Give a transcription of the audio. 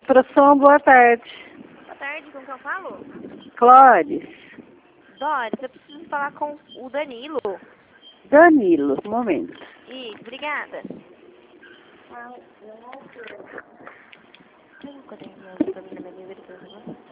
Expressão, boa tarde. Boa tarde, com quem eu falo? Clóris. Doris, eu preciso falar com o Danilo. Danilo, um momento. Isso, obrigada. Tem um caderninho pra mim na minha livre, por favor?